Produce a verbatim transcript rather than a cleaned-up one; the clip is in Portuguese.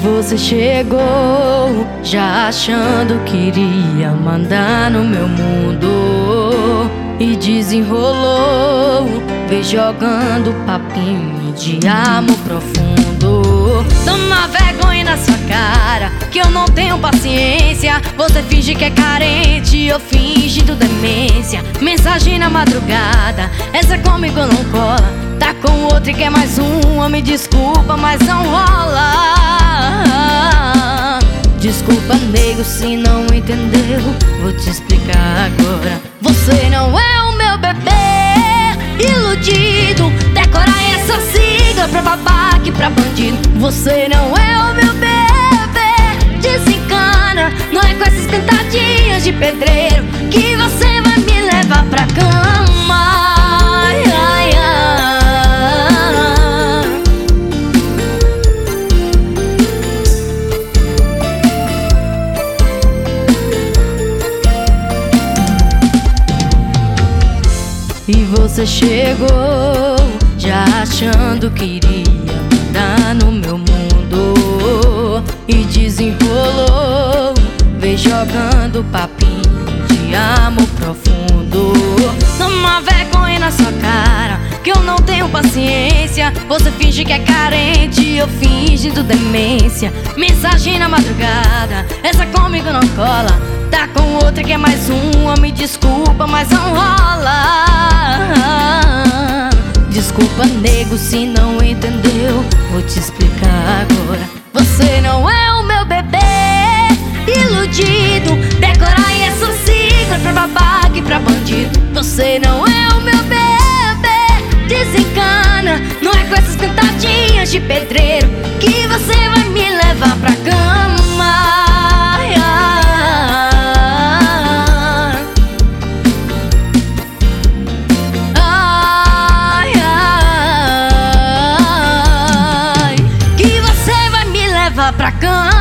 você chegou já achando que iria mandar no meu mundo e desenrolou, veio jogando papinho de amor profundo. Toma vergonha na sua cara que eu não tenho paciência. Você finge que é carente, eu fingindo demência. Mensagem na madrugada, essa comigo não cola. Tá com outro e quer mais uma, me desculpa, mas não rola. Desculpa, nego, se não entendeu, vou te explicar agora. Você não é o meu bebê iludido, decora essa sigla pra babaca e pra bandido. Você não é o meu bebê, desencana. Não é com essas cantadinhas de pedreiro que você vai me levar pra cama. Ai, ai, ai. E você chegou já achando que iria mandar no meu mundo e desenrolou, veio jogando papinho de amor profundo. Toma vergonha na sua cara que eu não tenho paciência. Você finge que é carente, eu fingindo demência. Mensagem na madrugada, essa comigo não cola. Tá com outra que é mais uma, me desculpa, mas não rola. Desculpa, nego, se não entendeu, vou te explicar agora. Você não é o meu bebê iludido, decora essa sigla pra babaca e pra bandido. Você não é o meu bebê, desencana. Não é com essas cantadinhas de pedreiro que você vai me levar pra cama. Ai, ai. Pra cama.